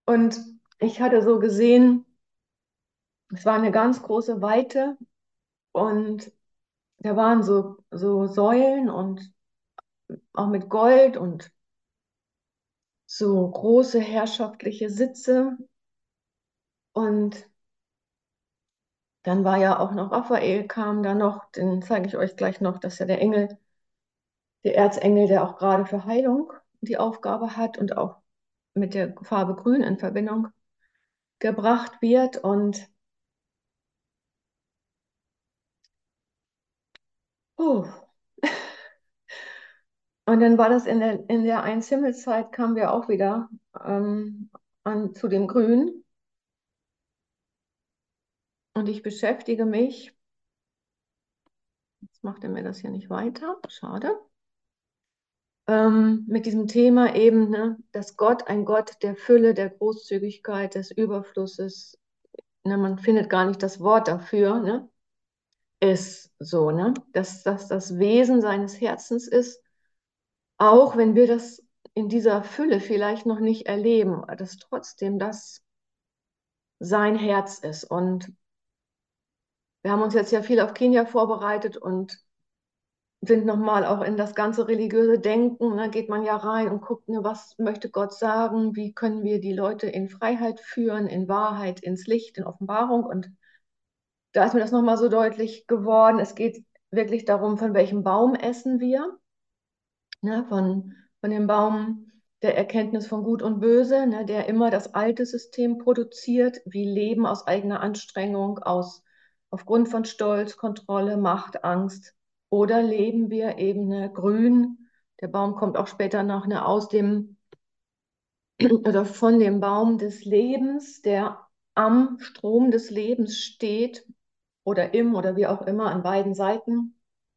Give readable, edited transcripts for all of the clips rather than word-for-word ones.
Und ich hatte so gesehen, es war eine ganz große Weite und da waren so Säulen und auch mit Gold und so große herrschaftliche Sitze. Und dann war ja auch noch Raphael, kam da noch, den zeige ich euch gleich noch, dass ja der Engel, der Erzengel, der auch gerade für Heilung die Aufgabe hat und auch mit der Farbe Grün in Verbindung gebracht wird. Oh, und dann war das in der Einshimmelszeit, kamen wir auch wieder zu dem Grün. Und ich beschäftige mich, jetzt macht er mir das hier nicht weiter, schade, mit diesem Thema eben, ne, dass Gott ein Gott der Fülle, der Großzügigkeit, des Überflusses, ne, man findet gar nicht das Wort dafür, ne, ist so, ne, dass das das Wesen seines Herzens ist, auch wenn wir das in dieser Fülle vielleicht noch nicht erleben, dass trotzdem das sein Herz ist. Und wir haben uns jetzt ja viel auf Kenia vorbereitet und sind nochmal auch in das ganze religiöse Denken. Da geht man ja rein und guckt, ne, was möchte Gott sagen, wie können wir die Leute in Freiheit führen, in Wahrheit, ins Licht, in Offenbarung. Und da ist mir das nochmal so deutlich geworden. Es geht wirklich darum, von welchem Baum essen wir, ne, von dem Baum der Erkenntnis von Gut und Böse, ne, der immer das alte System produziert, wie Leben aus eigener Anstrengung, aufgrund von Stolz, Kontrolle, Macht, Angst. Oder leben wir eben ne, grün, der Baum kommt auch später noch ne, aus dem oder von dem Baum des Lebens, der am Strom des Lebens steht oder im oder wie auch immer an beiden Seiten.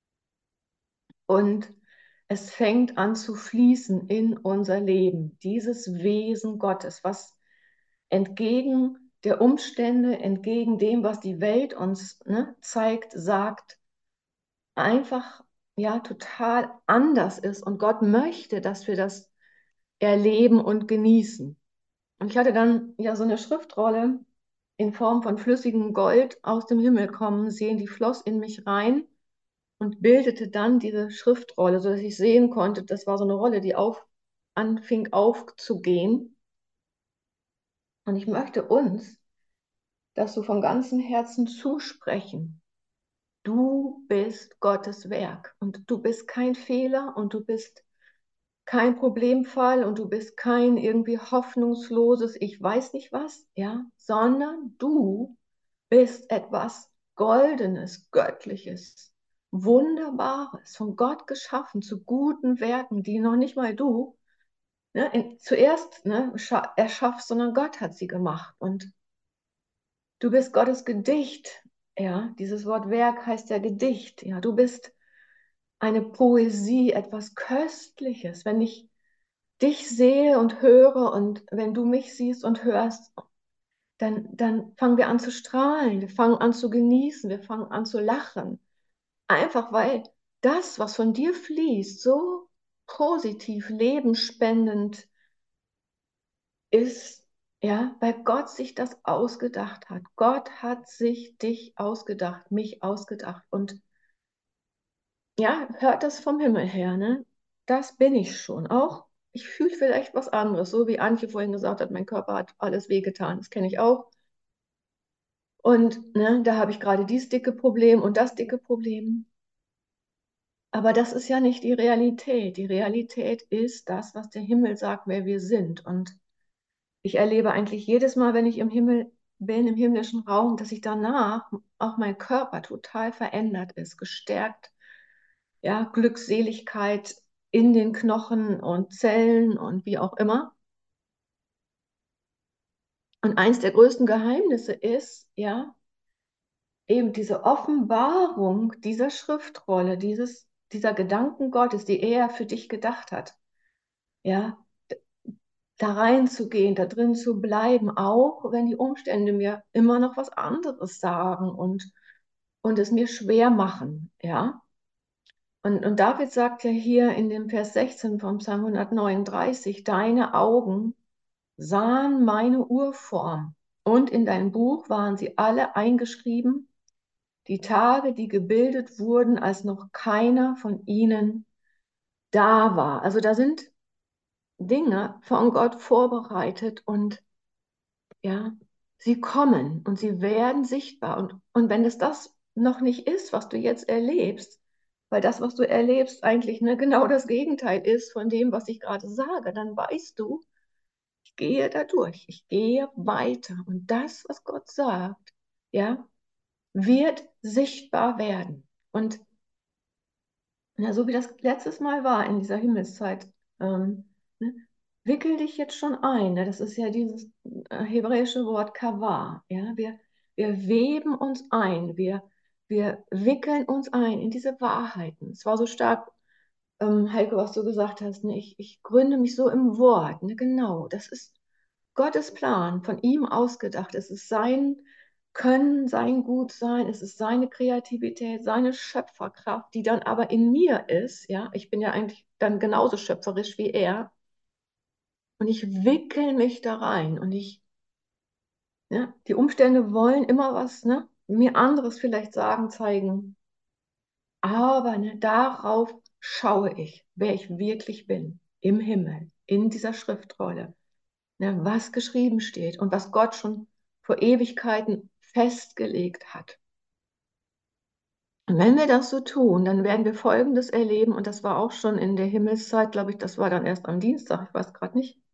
Und es fängt an zu fließen in unser Leben, dieses Wesen Gottes, was entgegen der Umstände, entgegen dem, was die Welt uns ne, zeigt, sagt, einfach ja total anders ist. Und Gott möchte, dass wir das erleben und genießen. Und ich hatte dann ja so eine Schriftrolle in Form von flüssigem Gold aus dem Himmel kommen sehen, die floss in mich rein und bildete dann diese Schriftrolle, sodass ich sehen konnte, das war so eine Rolle, die anfing aufzugehen. Und ich möchte uns das so von ganzem Herzen zusprechen. Du bist Gottes Werk und du bist kein Fehler und du bist kein Problemfall und du bist kein irgendwie hoffnungsloses, ich weiß nicht was, ja, sondern du bist etwas Goldenes, Göttliches, Wunderbares, von Gott geschaffen zu guten Werken, die noch nicht mal du ne, zuerst ne, erschaffst, sondern Gott hat sie gemacht. Und du bist Gottes Gedicht. Ja, dieses Wort Werk heißt ja Gedicht. Ja, du bist eine Poesie, etwas Köstliches. Wenn ich dich sehe und höre und wenn du mich siehst und hörst, dann fangen wir an zu strahlen, wir fangen an zu genießen, wir fangen an zu lachen. Einfach weil das, was von dir fließt, so positiv, lebenspendend ist, ja, weil Gott sich das ausgedacht hat. Gott hat sich dich ausgedacht, mich ausgedacht. Und ja, hört das vom Himmel her, ne? Das bin ich schon. Auch ich fühle vielleicht was anderes, so wie Antje vorhin gesagt hat, mein Körper hat alles wehgetan. Das kenne ich auch. Und ne, da habe ich gerade dieses dicke Problem und das dicke Problem. Aber das ist ja nicht die Realität. Die Realität ist das, was der Himmel sagt, wer wir sind. Und ich erlebe eigentlich jedes Mal, wenn ich im Himmel bin, im himmlischen Raum, dass sich danach auch mein Körper total verändert ist, gestärkt, ja, Glückseligkeit in den Knochen und Zellen und wie auch immer. Und eins der größten Geheimnisse ist, ja, eben diese Offenbarung dieser Schriftrolle, dieser Gedanken Gottes, die er für dich gedacht hat, ja, da reinzugehen, da drin zu bleiben, auch wenn die Umstände mir immer noch was anderes sagen und es mir schwer machen, ja. Und David sagt ja hier in dem Vers 16 vom Psalm 139, deine Augen sahen meine Urform. Und in dein Buch waren sie alle eingeschrieben, die Tage, die gebildet wurden, als noch keiner von ihnen da war. Also da sind Dinge von Gott vorbereitet und ja, sie kommen und sie werden sichtbar. Und wenn es das noch nicht ist, was du jetzt erlebst, weil das, was du erlebst, eigentlich genau das Gegenteil ist von dem, was ich gerade sage, dann weißt du, ich gehe da durch, ich gehe weiter. Und das, was Gott sagt, ja, wird sichtbar werden. Und ja, so wie das letztes Mal war in dieser Himmelszeit, ne, wickel dich jetzt schon ein. Ne? Das ist ja dieses hebräische Wort Kavah. Ja? Wir weben uns ein, wir wickeln uns ein in diese Wahrheiten. Es war so stark, Heiko, was du gesagt hast. Ne? Ich gründe mich so im Wort. Ne? Genau, das ist Gottes Plan, von ihm ausgedacht. Es ist sein Können, sein Gutsein, es ist seine Kreativität, seine Schöpferkraft, die dann aber in mir ist. Ja, ich bin ja eigentlich dann genauso schöpferisch wie er. Und ich wickel mich da rein und ja, die Umstände wollen immer was, ne, mir anderes vielleicht sagen, zeigen. Aber darauf schaue ich, wer ich wirklich bin, im Himmel, in dieser Schriftrolle. Was geschrieben steht und was Gott schon vor Ewigkeiten festgelegt hat. Und wenn wir das so tun, dann werden wir Folgendes erleben, und das war auch schon in der Himmelszeit, glaube ich, das war dann erst am Dienstag, ich weiß gerade nicht,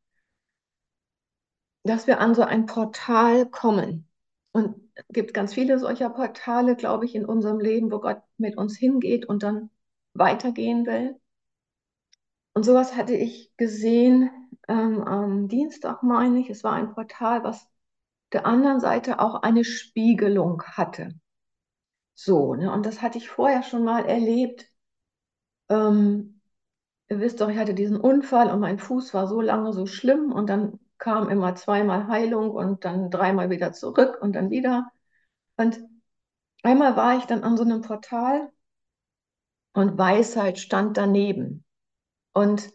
dass wir an so ein Portal kommen. Und es gibt ganz viele solcher Portale, glaube ich, in unserem Leben, wo Gott mit uns hingeht und dann weitergehen will. Und sowas hatte ich gesehen am Dienstag, meine ich. Es war ein Portal, was der anderen Seite auch eine Spiegelung hatte. So, ne? Und das hatte ich vorher schon mal erlebt. Ähm, Ihr wisst doch, ich hatte diesen Unfall und mein Fuß war so lange so schlimm und dann kam immer zweimal Heilung und dann dreimal wieder zurück und dann wieder. Und einmal war ich dann an so einem Portal und Weisheit stand daneben und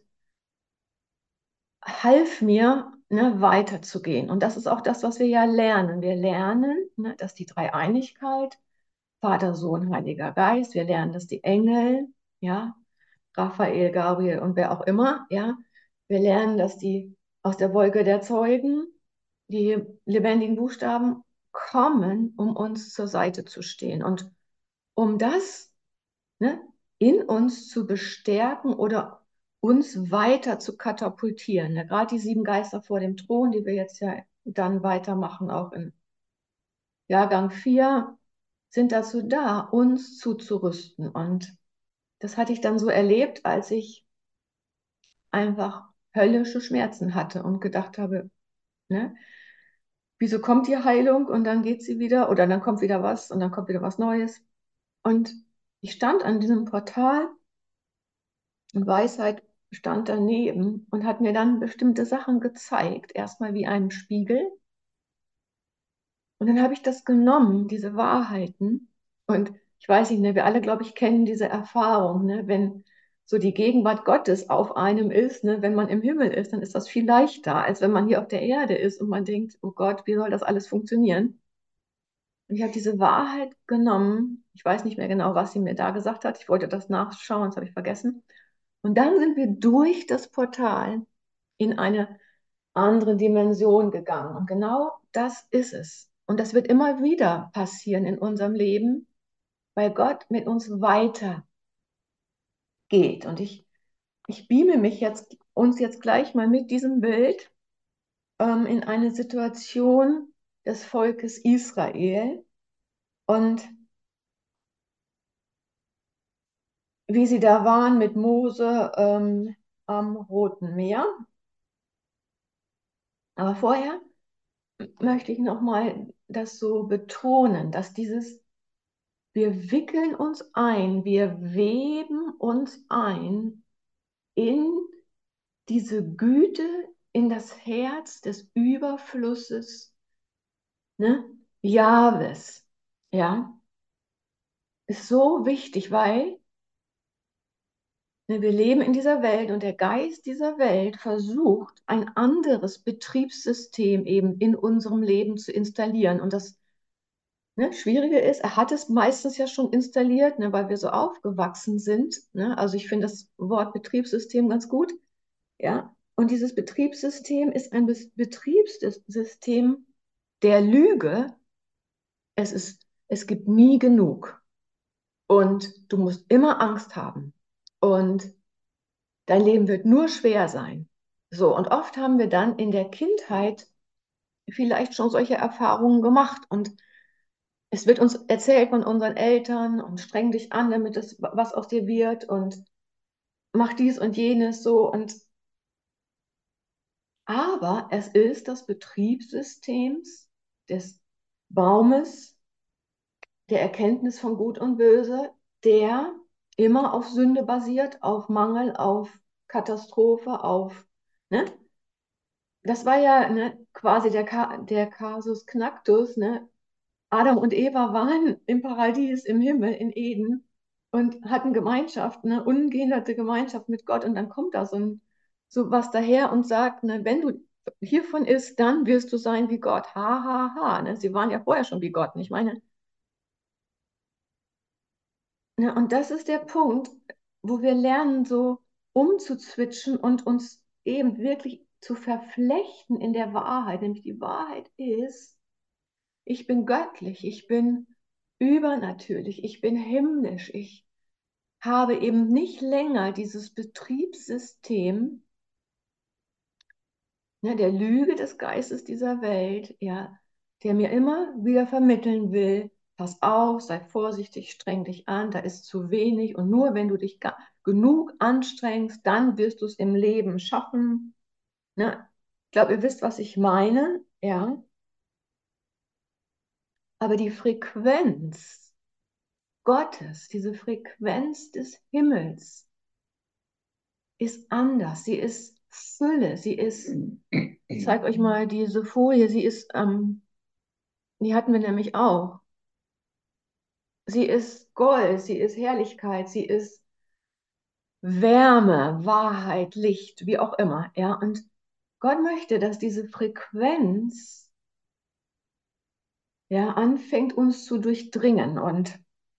half mir, weiterzugehen. Und das ist auch das, was wir ja lernen. Wir lernen, dass die Dreieinigkeit, Vater, Sohn, Heiliger Geist, wir lernen, dass die Engel, ja, Raphael, Gabriel und wer auch immer, ja, wir lernen, dass die aus der Wolke der Zeugen, die lebendigen Buchstaben, kommen, um uns zur Seite zu stehen. Und um das, ne, in uns zu bestärken oder uns weiter zu katapultieren. Ne? Gerade die sieben Geister vor dem Thron, die wir jetzt ja dann weitermachen, auch in Jahrgang 4, sind dazu da, uns zuzurüsten. Und das hatte ich dann so erlebt, als ich einfach höllische Schmerzen hatte und gedacht habe, ne, wieso kommt die Heilung und dann geht sie wieder oder dann kommt wieder was und dann kommt wieder was Neues. Und ich stand an diesem Portal und Weisheit stand daneben und hat mir dann bestimmte Sachen gezeigt, erstmal wie einen Spiegel. Und dann habe ich das genommen, diese Wahrheiten. Und ich weiß nicht, ne, wir alle, glaube ich, kennen diese Erfahrung, ne, wenn so die Gegenwart Gottes auf einem ist, ne, wenn man im Himmel ist, dann ist das viel leichter, als wenn man hier auf der Erde ist und man denkt, oh Gott, wie soll das alles funktionieren? Und ich habe diese Wahrheit genommen. Ich weiß nicht mehr genau, was sie mir da gesagt hat. Ich wollte das nachschauen, das habe ich vergessen. Und dann sind wir durch das Portal in eine andere Dimension gegangen. Und genau das ist es. Und das wird immer wieder passieren in unserem Leben, weil Gott mit uns weitergeht. Und ich beame mich uns jetzt gleich mal mit diesem Bild in eine Situation des Volkes Israel und wie sie da waren mit Mose am Roten Meer. Aber vorher möchte ich noch mal das so betonen, dass wir wickeln uns ein, wir weben uns ein in diese Güte, in das Herz des Überflusses, ne? Jahwes, ja, ist so wichtig, weil Ne, wir leben in dieser Welt und der Geist dieser Welt versucht, ein anderes Betriebssystem eben in unserem Leben zu installieren. Und das, ne, Schwierige ist, er hat es meistens ja schon installiert, ne, weil wir so aufgewachsen sind. Ne? Also ich finde das Wort Betriebssystem ganz gut. Ja? Und dieses Betriebssystem ist ein Betriebssystem der Lüge. Es gibt nie genug. Und du musst immer Angst haben. Und dein Leben wird nur schwer sein. So, und oft haben wir dann in der Kindheit vielleicht schon solche Erfahrungen gemacht. Und es wird uns erzählt von unseren Eltern und streng dich an, damit es was aus dir wird und mach dies und jenes so. Und aber es ist das Betriebssystem des Baumes der Erkenntnis von Gut und Böse, der immer auf Sünde basiert, auf Mangel, auf Katastrophe, auf, ne? Das war ja, ne, quasi der Kasus Knacktus, ne? Adam und Eva waren im Paradies, im Himmel, in Eden und hatten Gemeinschaft, ne, ungehinderte Gemeinschaft mit Gott. Und dann kommt da so was daher und sagt, ne, wenn du hiervon isst, dann wirst du sein wie Gott. Ha, ha, ha. Ne? Sie waren ja vorher schon wie Gott. Ich meine, ne, und das ist der Punkt, wo wir lernen, so umzuzwitschen und uns eben wirklich zu verflechten in der Wahrheit. Nämlich die Wahrheit ist, ich bin göttlich, ich bin übernatürlich, ich bin himmlisch, ich habe eben nicht länger dieses Betriebssystem, ne, der Lüge des Geistes dieser Welt, ja, der mir immer wieder vermitteln will, pass auf, sei vorsichtig, streng dich an, da ist zu wenig und nur wenn du dich genug anstrengst, dann wirst du es im Leben schaffen. Ne? Ich glaube, ihr wisst, was ich meine, ja, aber die Frequenz Gottes, diese Frequenz des Himmels ist anders. Sie ist Fülle. Sie ist, ich zeige euch mal diese Folie, die hatten wir nämlich auch. Sie ist Gold, sie ist Herrlichkeit, sie ist Wärme, Wahrheit, Licht, wie auch immer. Ja, und Gott möchte, dass diese Frequenz ja anfängt, uns zu durchdringen. Und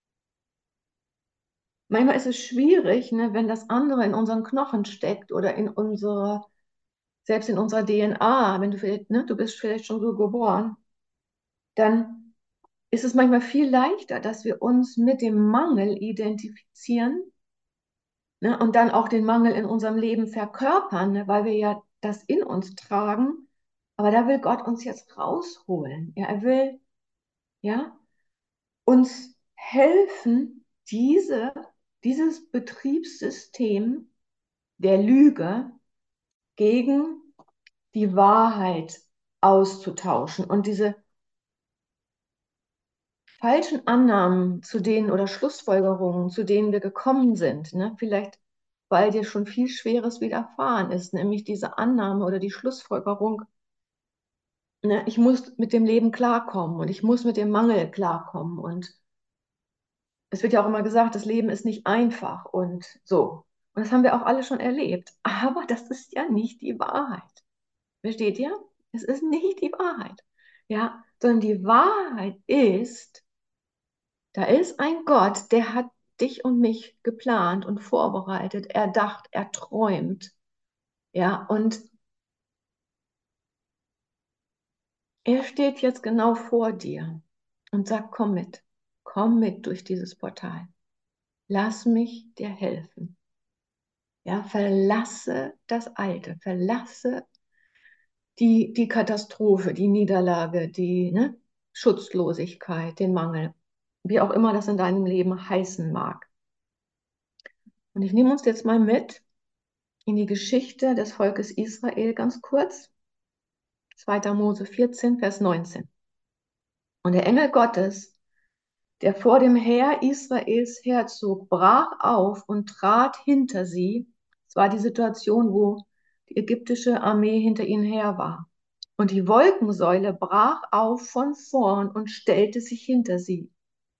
manchmal ist es schwierig, ne, wenn das andere in unseren Knochen steckt oder selbst in unserer DNA, wenn du vielleicht, ne, du bist vielleicht schon so geboren, dann ist es manchmal viel leichter, dass wir uns mit dem Mangel identifizieren, ne, und dann auch den Mangel in unserem Leben verkörpern, ne, weil wir ja das in uns tragen. Aber da will Gott uns jetzt rausholen. Ja, er will, ja, uns helfen, dieses Betriebssystem der Lüge gegen die Wahrheit auszutauschen und diese falschen Annahmen, zu denen oder Schlussfolgerungen, zu denen wir gekommen sind, ne? Vielleicht, weil dir schon viel Schweres widerfahren ist, nämlich diese Annahme oder die Schlussfolgerung, ne? Ich muss mit dem Leben klarkommen und ich muss mit dem Mangel klarkommen. Und es wird ja auch immer gesagt, das Leben ist nicht einfach und so. Und das haben wir auch alle schon erlebt. Aber das ist ja nicht die Wahrheit. Versteht ihr? Es ist nicht die Wahrheit. Ja, sondern die Wahrheit ist, da ist ein Gott, der hat dich und mich geplant und vorbereitet, erdacht, erträumt. Ja, und er steht jetzt genau vor dir und sagt, komm mit durch dieses Portal. Lass mich dir helfen. Ja, verlasse das Alte, verlasse die Katastrophe, die Niederlage, die, ne, Schutzlosigkeit, den Mangel, wie auch immer das in deinem Leben heißen mag. Und ich nehme uns jetzt mal mit in die Geschichte des Volkes Israel ganz kurz. 2. Mose 14, Vers 19. Und der Engel Gottes, der vor dem Heer Israels herzog, brach auf und trat hinter sie. Es war die Situation, wo die ägyptische Armee hinter ihnen her war. Und die Wolkensäule brach auf von vorn und stellte sich hinter sie.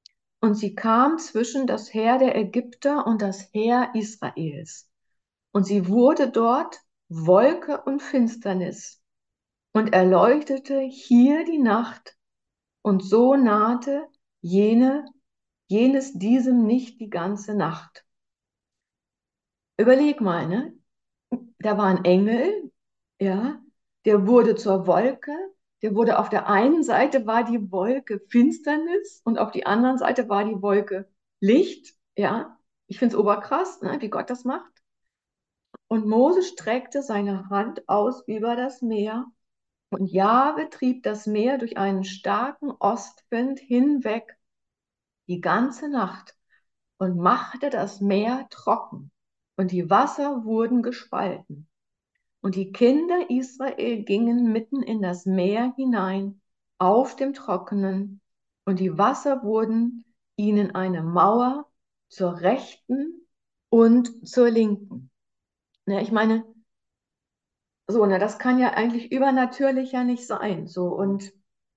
und sie kam zwischen das Heer der Ägypter und das Heer Israels. Und sie wurde dort Wolke und Finsternis und erleuchtete hier die Nacht, und so nahte jenes diesem nicht die ganze Nacht. Überleg mal, ne? Da war ein Engel, ja, der wurde zur Wolke, der wurde auf der einen Seite war die Wolke Finsternis und auf die anderen Seite war die Wolke Licht, ja. Ich finde es oberkrass, ne, wie Gott das macht. Und Mose streckte seine Hand aus über das Meer, und Jahwe trieb das Meer durch einen starken Ostwind hinweg die ganze Nacht und machte das Meer trocken, und die Wasser wurden gespalten. Und die Kinder Israel gingen mitten in das Meer hinein, auf dem Trockenen, und die Wasser wurden ihnen eine Mauer zur Rechten und zur Linken. Ne, ich meine, so, ne, das kann ja eigentlich übernatürlicher nicht sein. So, und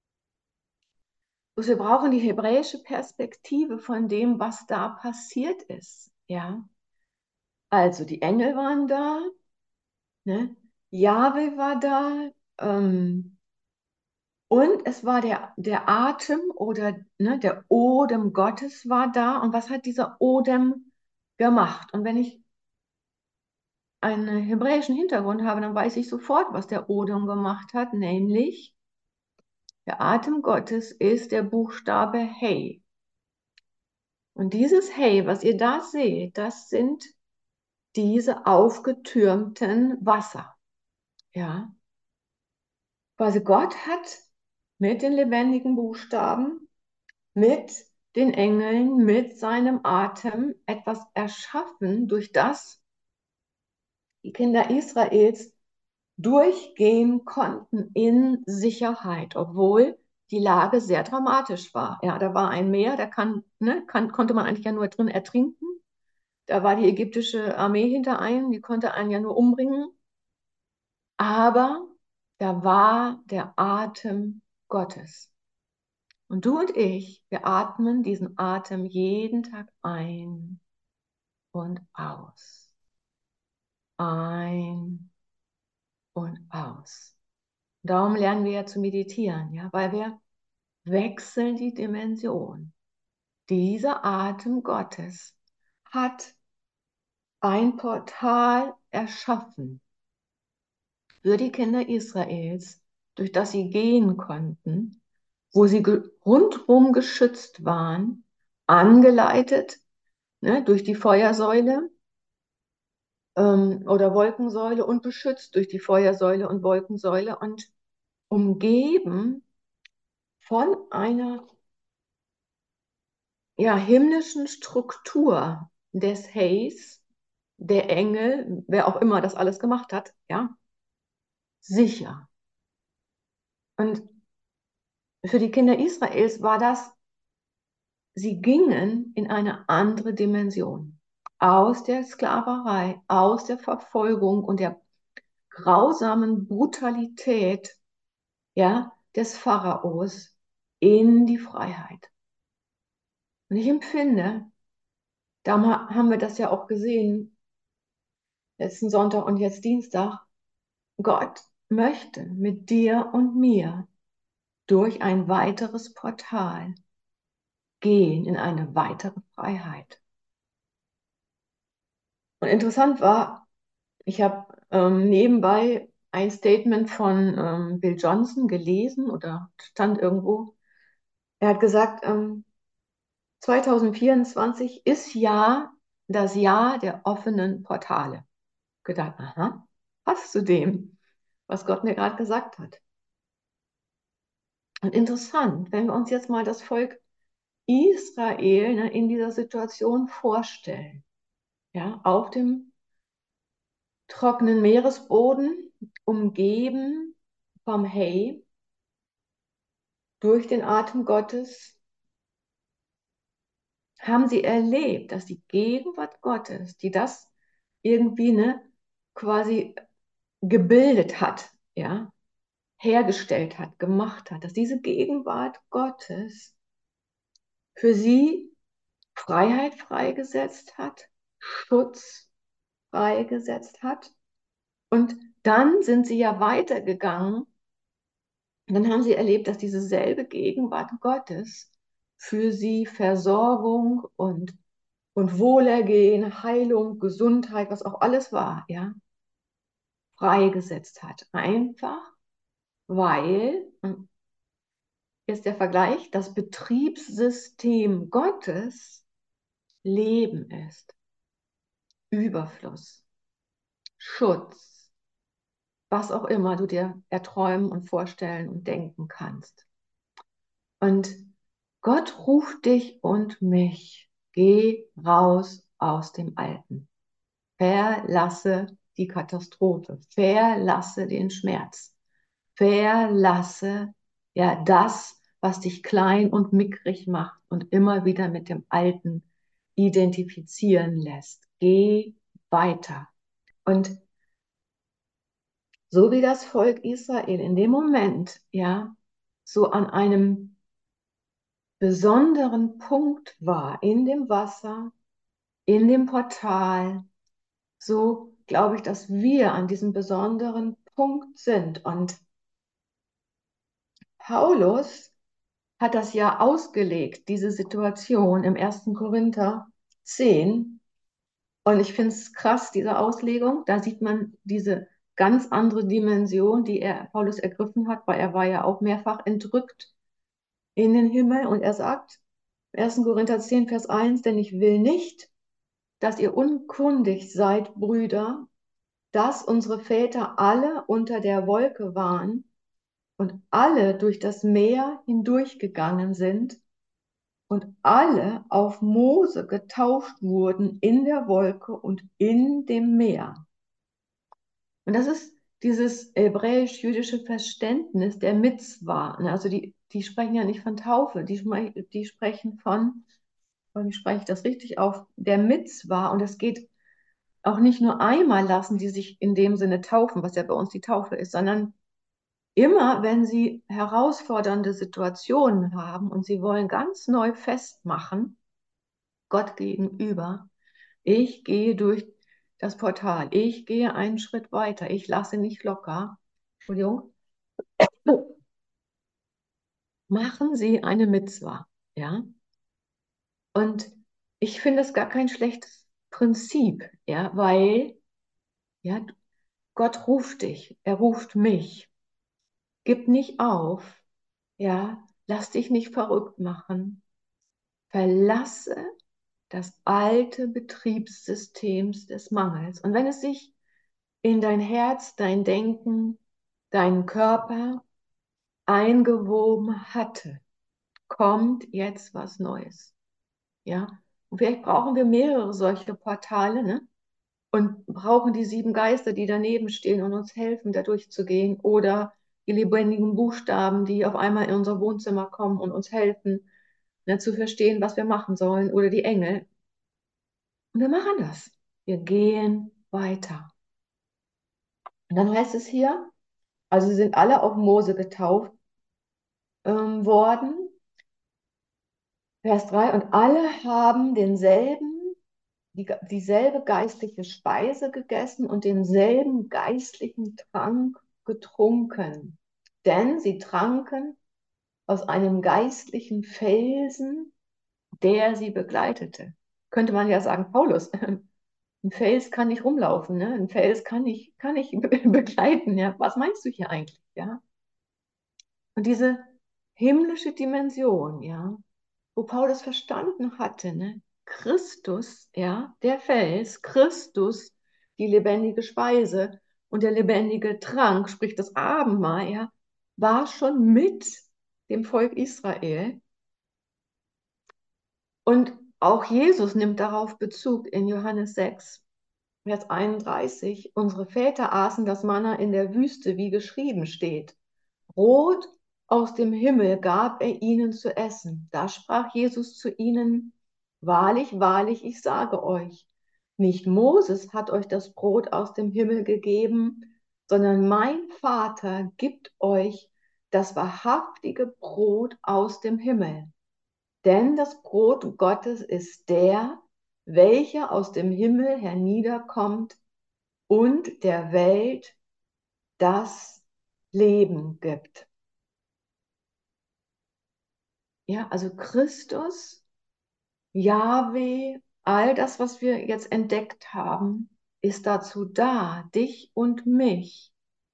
wir brauchen die hebräische Perspektive von dem, was da passiert ist. Ja, also die Engel waren da, ne? Jahwe war da, und es war der Atem oder ne, der Odem Gottes war da. Und was hat dieser Odem gemacht? Und wenn ich einen hebräischen Hintergrund habe, dann weiß ich sofort, was der Odem gemacht hat, nämlich der Atem Gottes ist der Buchstabe Hey. Und dieses Hey, was ihr da seht, das sind diese aufgetürmten Wasser. Ja, quasi Gott hat mit den lebendigen Buchstaben, mit den Engeln, mit seinem Atem etwas erschaffen, durch das die Kinder Israels durchgehen konnten in Sicherheit, obwohl die Lage sehr dramatisch war. Ja, da war ein Meer, konnte man eigentlich ja nur drin ertrinken. Da war die ägyptische Armee hinter einem, die konnte einen ja nur umbringen. Aber da war der Atem Gottes. Und du und ich, wir atmen diesen Atem jeden Tag ein und aus. Ein und aus. Darum lernen wir ja zu meditieren, ja, weil wir wechseln die Dimension. Dieser Atem Gottes hat ein Portal erschaffen für die Kinder Israels, durch das sie gehen konnten, wo sie rundherum geschützt waren, angeleitet, ne, durch die Feuersäule oder Wolkensäule und beschützt durch die Feuersäule und Wolkensäule und umgeben von einer ja, himmlischen Struktur des Heys, der Engel, wer auch immer das alles gemacht hat, ja, sicher. Und für die Kinder Israels war das, sie gingen in eine andere Dimension. Aus der Sklaverei, aus der Verfolgung und der grausamen Brutalität, ja, des Pharaos in die Freiheit. Und ich empfinde, da haben wir das ja auch gesehen, letzten Sonntag und jetzt Dienstag, Gott möchte mit dir und mir durch ein weiteres Portal gehen in eine weitere Freiheit. Und interessant war, ich habe nebenbei ein Statement von Bill Johnson gelesen oder stand irgendwo. Er hat gesagt, 2024 ist ja das Jahr der offenen Portale. Gedacht, aha, passt zu dem, was Gott mir gerade gesagt hat. Und interessant, wenn wir uns jetzt mal das Volk Israel, ne, in dieser Situation vorstellen, ja, auf dem trockenen Meeresboden, umgeben vom Hay, durch den Atem Gottes, haben sie erlebt, dass die Gegenwart Gottes, die das irgendwie ne, quasi gebildet hat, ja, hergestellt hat, gemacht hat, dass diese Gegenwart Gottes für sie Freiheit freigesetzt hat, Schutz freigesetzt hat. Und dann sind sie ja weitergegangen. Und dann haben sie erlebt, dass diese selbe Gegenwart Gottes für sie Versorgung und Wohlergehen, Heilung, Gesundheit, was auch alles war, ja, freigesetzt hat. Einfach weil, jetzt der Vergleich, das Betriebssystem Gottes Leben ist, Überfluss, Schutz, was auch immer du dir erträumen und vorstellen und denken kannst. Und Gott ruft dich und mich, geh raus aus dem Alten. Verlasse die Katastrophe, verlasse den Schmerz, verlasse ja das, was dich klein und mickrig macht und immer wieder mit dem Alten identifizieren lässt. Geh weiter. Und so wie das Volk Israel in dem Moment, ja, so an einem besonderen Punkt war, in dem Wasser, in dem Portal, so glaube ich, dass wir an diesem besonderen Punkt sind. Und Paulus hat das ja ausgelegt, diese Situation im 1. Korinther 10. Und ich finde es krass, diese Auslegung. Da sieht man diese ganz andere Dimension, die Paulus ergriffen hat, weil er war ja auch mehrfach entrückt in den Himmel. Und er sagt, 1. Korinther 10, Vers 1, denn ich will nicht, dass ihr unkundig seid, Brüder, dass unsere Väter alle unter der Wolke waren und alle durch das Meer hindurchgegangen sind und alle auf Mose getauft wurden in der Wolke und in dem Meer. Und das ist dieses hebräisch-jüdische Verständnis der Mitzwa. Also die sprechen ja nicht von Taufe, die sprechen wie spreche ich das richtig auf, der Mitzwa. Und es geht auch nicht nur einmal lassen die sich in dem Sinne taufen, was ja bei uns die Taufe ist, sondern immer, wenn sie herausfordernde Situationen haben und sie wollen ganz neu festmachen, Gott gegenüber, ich gehe durch das Portal, ich gehe einen Schritt weiter, ich lasse nicht locker, Entschuldigung, machen sie eine Mitzwa, ja? Und ich finde es gar kein schlechtes Prinzip, ja, weil, ja, Gott ruft dich, er ruft mich. Gib nicht auf, ja, lass dich nicht verrückt machen. Verlasse das alte Betriebssystem des Mangels. Und wenn es sich in dein Herz, dein Denken, deinen Körper eingewoben hatte, kommt jetzt was Neues. Ja? Und vielleicht brauchen wir mehrere solche Portale, ne? Und brauchen die 7 Geister, die daneben stehen und uns helfen, da durchzugehen. Oder die lebendigen Buchstaben, die auf einmal in unser Wohnzimmer kommen und uns helfen, ne, zu verstehen, was wir machen sollen. Oder die Engel. Und wir machen das. Wir gehen weiter. Und dann heißt es hier, also sie sind alle auf Mose getauft worden. Vers 3, und alle haben dieselbe geistliche Speise gegessen und denselben geistlichen Trank getrunken. Denn sie tranken aus einem geistlichen Felsen, der sie begleitete. Könnte man ja sagen, Paulus, ein Fels kann nicht rumlaufen, ne? Ein Fels kann nicht begleiten. Ja? Was meinst du hier eigentlich? Ja? Und diese himmlische Dimension, ja, wo Paulus verstanden hatte, ne? Christus, ja, der Fels, Christus, die lebendige Speise und der lebendige Trank, sprich das Abendmahl, ja, war schon mit dem Volk Israel. Und auch Jesus nimmt darauf Bezug in Johannes 6, Vers 31. Unsere Väter aßen das Manna in der Wüste, wie geschrieben steht. Brot aus dem Himmel gab er ihnen zu essen. Da sprach Jesus zu ihnen, wahrlich, wahrlich, ich sage euch, nicht Moses hat euch das Brot aus dem Himmel gegeben, sondern mein Vater gibt euch das wahrhaftige Brot aus dem Himmel. Denn das Brot Gottes ist der, welcher aus dem Himmel herniederkommt und der Welt das Leben gibt. Ja, also Christus, Jahwe, all das, was wir jetzt entdeckt haben, ist dazu da, dich und mich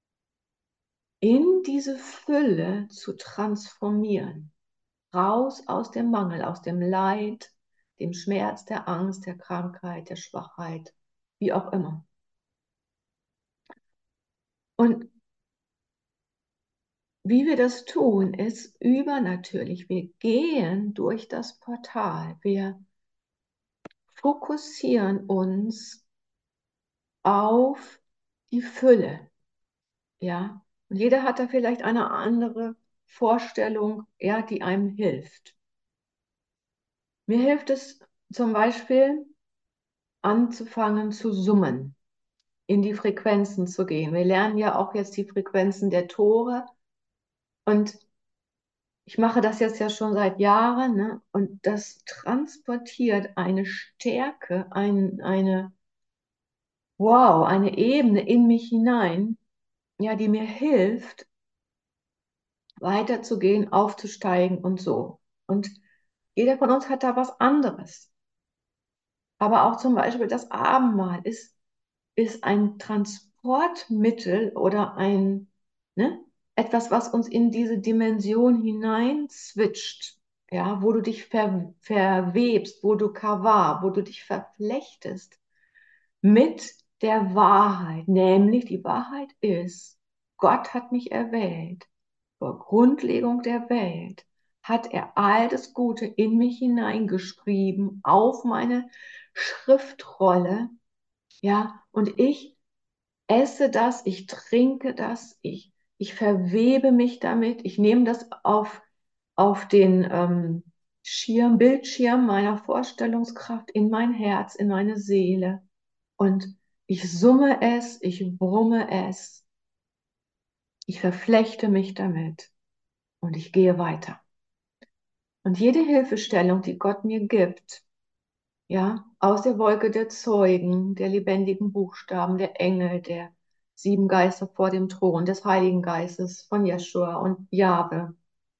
in diese Fülle zu transformieren. Raus aus dem Mangel, aus dem Leid, dem Schmerz, der Angst, der Krankheit, der Schwachheit, wie auch immer. Und wie wir das tun, ist übernatürlich. Wir gehen durch das Portal. Wir fokussieren uns auf die Fülle. Ja, und jeder hat da vielleicht eine andere Vorstellung, ja, die einem hilft. Mir hilft es zum Beispiel, anzufangen zu summen, in die Frequenzen zu gehen. Wir lernen ja auch jetzt die Frequenzen der Tore und ich mache das jetzt ja schon seit Jahren, ne? Und das transportiert eine Stärke, wow, eine Ebene in mich hinein, ja, die mir hilft, weiterzugehen, aufzusteigen und so. Und jeder von uns hat da was anderes. Aber auch zum Beispiel das Abendmahl ist ein Transportmittel oder ne, etwas, was uns in diese Dimension hinein switcht, ja, wo du dich verwebst, wo du kavar, wo du dich verflechtest mit der Wahrheit. Nämlich die Wahrheit ist, Gott hat mich erwählt. Vor Grundlegung der Welt hat er all das Gute in mich hineingeschrieben auf meine Schriftrolle, ja, und ich esse das, ich trinke das, ich verwebe mich damit, ich nehme das auf den Bildschirm meiner Vorstellungskraft in mein Herz, in meine Seele und ich summe es, ich brumme es, ich verflechte mich damit und ich gehe weiter. Und jede Hilfestellung, die Gott mir gibt, ja, aus der Wolke der Zeugen, der lebendigen Buchstaben, der Engel, der sieben Geister vor dem Thron, des Heiligen Geistes, von Jeschua und Jahwe.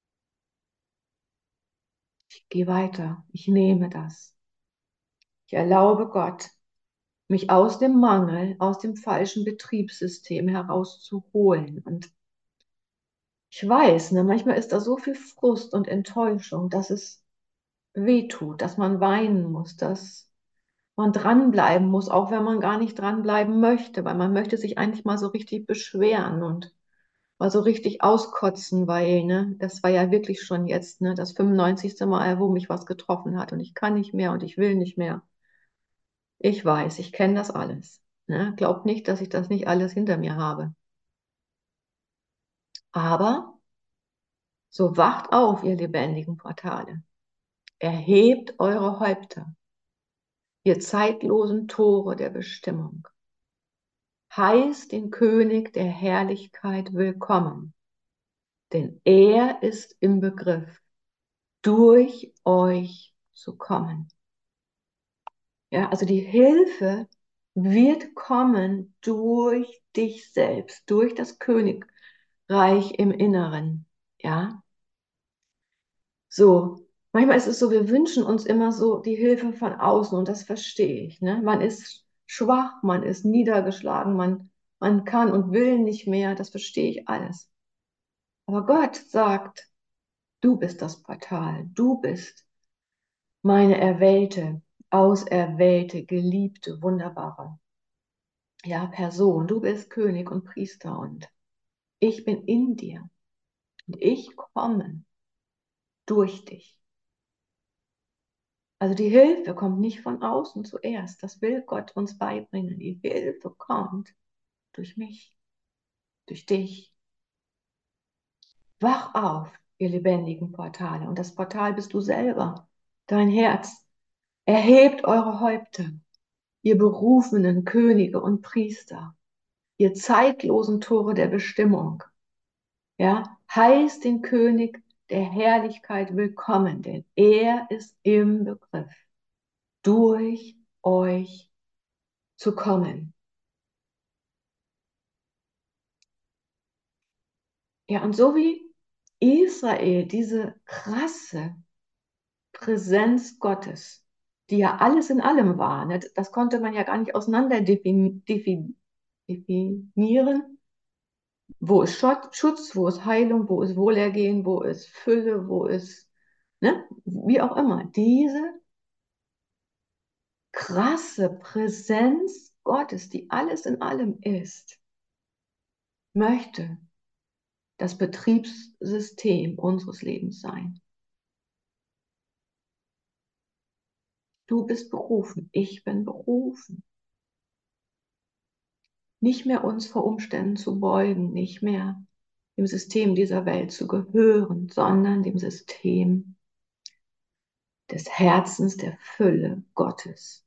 Ich gehe weiter, ich nehme das. Ich erlaube Gott, mich aus dem Mangel, aus dem falschen Betriebssystem herauszuholen. Und ich weiß, ne, manchmal ist da so viel Frust und Enttäuschung, dass es weh tut, dass man weinen muss, dass man dranbleiben muss, auch wenn man gar nicht dranbleiben möchte, weil man möchte sich eigentlich mal so richtig beschweren und mal so richtig auskotzen, weil, ne, das war ja wirklich schon jetzt, ne, das 95. Mal, wo mich was getroffen hat und ich kann nicht mehr und ich will nicht mehr. Ich weiß, ich kenne das alles. Ne? Glaubt nicht, dass ich das nicht alles hinter mir habe. Aber so wacht auf, ihr lebendigen Portale. Erhebt eure Häupter, ihr zeitlosen Tore der Bestimmung. Heißt den König der Herrlichkeit willkommen, denn er ist im Begriff, durch euch zu kommen. Ja, also die Hilfe wird kommen durch dich selbst, durch das Königreich im Inneren. Ja, so. Manchmal ist es so, wir wünschen uns immer so die Hilfe von außen und das verstehe ich. Ne? Man ist schwach, man ist niedergeschlagen, man kann und will nicht mehr, das verstehe ich alles. Aber Gott sagt, du bist das Portal, du bist meine erwählte, auserwählte, geliebte, wunderbare, ja, Person. Du bist König und Priester und ich bin in dir und ich komme durch dich. Also die Hilfe kommt nicht von außen zuerst. Das will Gott uns beibringen. Die Hilfe kommt durch mich, durch dich. Wach auf, ihr lebendigen Portale. Und das Portal bist du selber, dein Herz. Erhebt eure Häupter, ihr berufenen Könige und Priester, ihr zeitlosen Tore der Bestimmung. Ja, heißt den König der Herrlichkeit willkommen, denn er ist im Begriff, durch euch zu kommen. Ja, und so wie Israel diese krasse Präsenz Gottes, die ja alles in allem war, ne? Das konnte man ja gar nicht auseinander definieren. Wo ist Schutz, wo ist Heilung, wo ist Wohlergehen, wo ist Fülle, wo ist, ne? Wie auch immer. Diese krasse Präsenz Gottes, die alles in allem ist, möchte das Betriebssystem unseres Lebens sein. Du bist berufen, ich bin berufen. Nicht mehr uns vor Umständen zu beugen, nicht mehr dem System dieser Welt zu gehören, sondern dem System des Herzens der Fülle Gottes.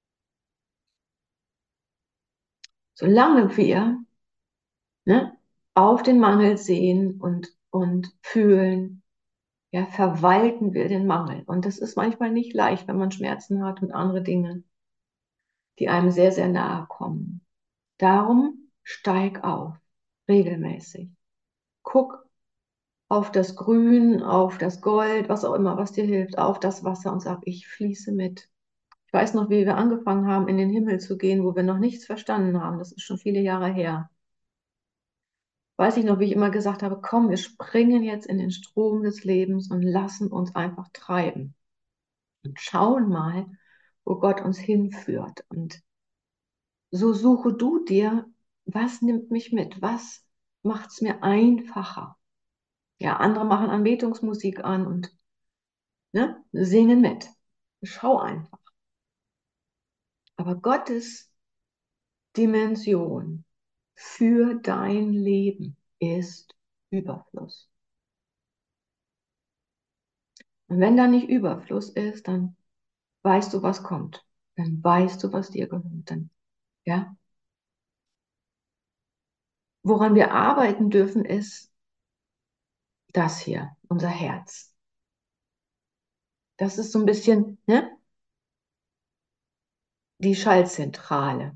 Solange wir, ne, auf den Mangel sehen und fühlen, ja, verwalten wir den Mangel. Und das ist manchmal nicht leicht, wenn man Schmerzen hat und andere Dinge, die einem sehr, sehr nahe kommen. Darum steig auf, regelmäßig. Guck auf das Grün, auf das Gold, was auch immer, was dir hilft, auf das Wasser und sag, ich fließe mit. Ich weiß noch, wie wir angefangen haben, in den Himmel zu gehen, wo wir noch nichts verstanden haben. Das ist schon viele Jahre her. Weiß ich noch, wie ich immer gesagt habe, komm, wir springen jetzt in den Strom des Lebens und lassen uns einfach treiben. Und schauen mal, wo Gott uns hinführt. Und so suche du dir, was nimmt mich mit? Was macht es mir einfacher? Ja, andere machen Anbetungsmusik an und, ne, singen mit. Schau einfach. Aber Gottes Dimension für dein Leben ist Überfluss. Und wenn da nicht Überfluss ist, dann weißt du, was kommt. Dann weißt du, was dir gehört. Dann, ja. Woran wir arbeiten dürfen, ist das hier, unser Herz. Das ist so ein bisschen, ne, die Schaltzentrale.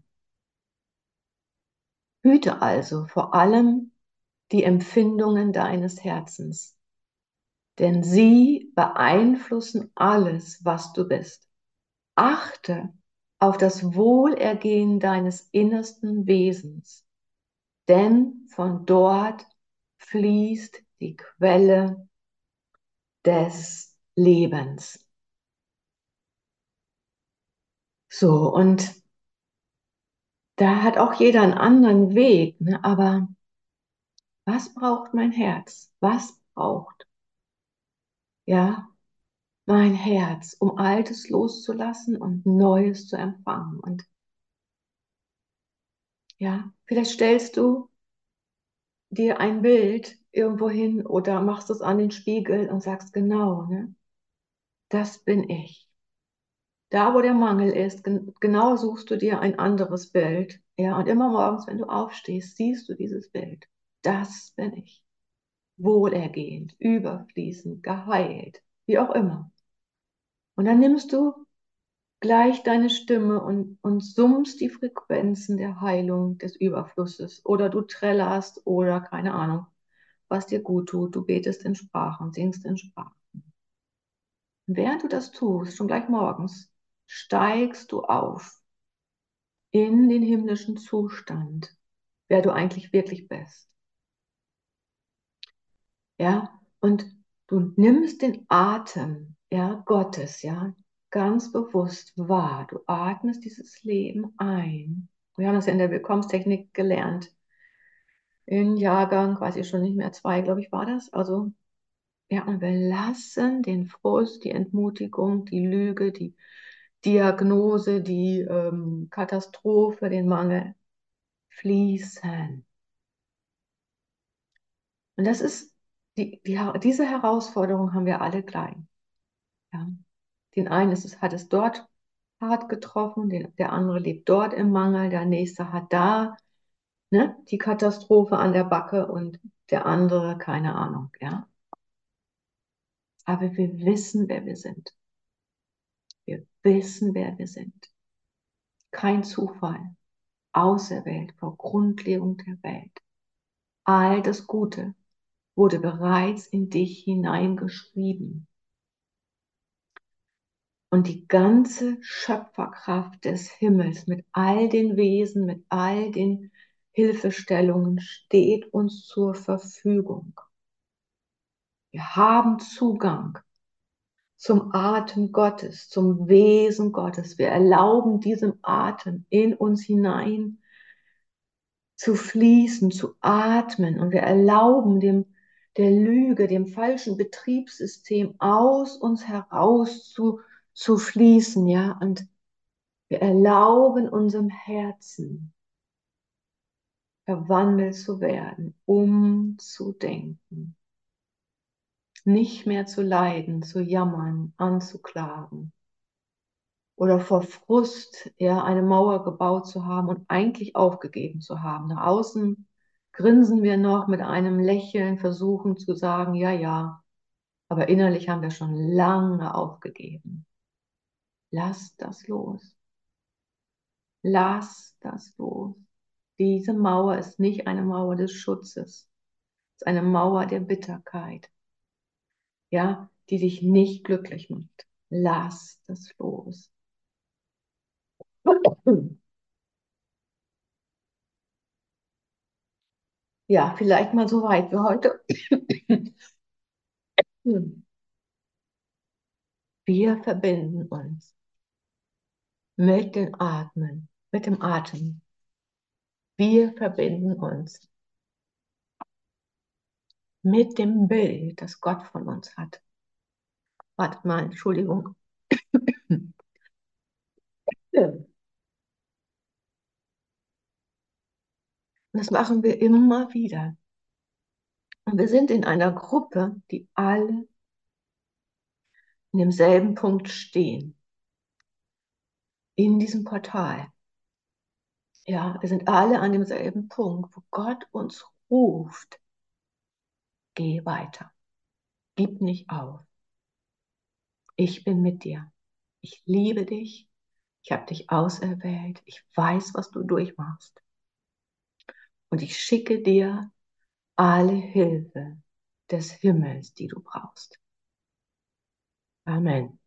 Hüte also vor allem die Empfindungen deines Herzens, denn sie beeinflussen alles, was du bist. Achte auf das Wohlergehen deines innersten Wesens, denn von dort fließt die Quelle des Lebens. So, und da hat auch jeder einen anderen Weg, ne? Aber was braucht mein Herz? Was braucht, ja, mein Herz, um Altes loszulassen und Neues zu empfangen? Und ja, vielleicht stellst du dir ein Bild irgendwo hin oder machst es an den Spiegel und sagst genau, ne, das bin ich. Da, wo der Mangel ist, genau suchst du dir ein anderes Bild. Ja, und immer morgens, wenn du aufstehst, siehst du dieses Bild. Das bin ich. Wohlergehend, überfließend, geheilt, wie auch immer. Und dann nimmst du gleich deine Stimme und summst die Frequenzen der Heilung, des Überflusses. Oder du trällerst oder keine Ahnung, was dir gut tut. Du betest in Sprachen, singst in Sprachen. Und während du das tust, schon gleich morgens, steigst du auf in den himmlischen Zustand, wer du eigentlich wirklich bist. Ja, und du nimmst den Atem, ja, Gottes, ja, ganz bewusst wahr. Du atmest dieses Leben ein. Wir haben das ja in der Willkommenstechnik gelernt. In Jahrgang, weiß ich schon nicht mehr, 2, glaube ich, war das. Also, ja, und wir lassen den Frust, die Entmutigung, die Lüge, die Diagnose, die Katastrophe, den Mangel fließen. Und das ist, diese Herausforderung haben wir alle gleich. Ja. Den einen hat es dort hart getroffen, der andere lebt dort im Mangel, der nächste hat da, ne, die Katastrophe an der Backe und der andere, keine Ahnung, ja. Aber wir wissen, wer wir sind. Wir wissen, wer wir sind. Kein Zufall. Auserwählt vor Grundlegung der Welt. All das Gute wurde bereits in dich hineingeschrieben. Und die ganze Schöpferkraft des Himmels mit all den Wesen, mit all den Hilfestellungen steht uns zur Verfügung. Wir haben Zugang zum Atem Gottes, zum Wesen Gottes. Wir erlauben diesem Atem in uns hinein zu fließen, zu atmen. Und wir erlauben der Lüge, dem falschen Betriebssystem aus uns heraus zu fließen, ja. Und wir erlauben unserem Herzen verwandelt zu werden, umzudenken, nicht mehr zu leiden, zu jammern, anzuklagen oder vor Frust, ja, eine Mauer gebaut zu haben und eigentlich aufgegeben zu haben. Nach außen grinsen wir noch mit einem Lächeln, versuchen zu sagen, ja, ja, aber innerlich haben wir schon lange aufgegeben. Lass das los. Lass das los. Diese Mauer ist nicht eine Mauer des Schutzes. Es ist eine Mauer der Bitterkeit, ja, die dich nicht glücklich macht. Lass das los. Ja, vielleicht mal so weit für heute. Wir verbinden uns mit dem Atmen, mit dem Atem. Wir verbinden uns mit dem Bild, das Gott von uns hat. Warte mal, Entschuldigung. Und das machen wir immer wieder. Und wir sind in einer Gruppe, die alle in demselben Punkt stehen. In diesem Portal. Ja, wir sind alle an demselben Punkt, wo Gott uns ruft. Geh weiter. Gib nicht auf. Ich bin mit dir. Ich liebe dich. Ich habe dich auserwählt. Ich weiß, was du durchmachst. Und ich schicke dir alle Hilfe des Himmels, die du brauchst. Amen.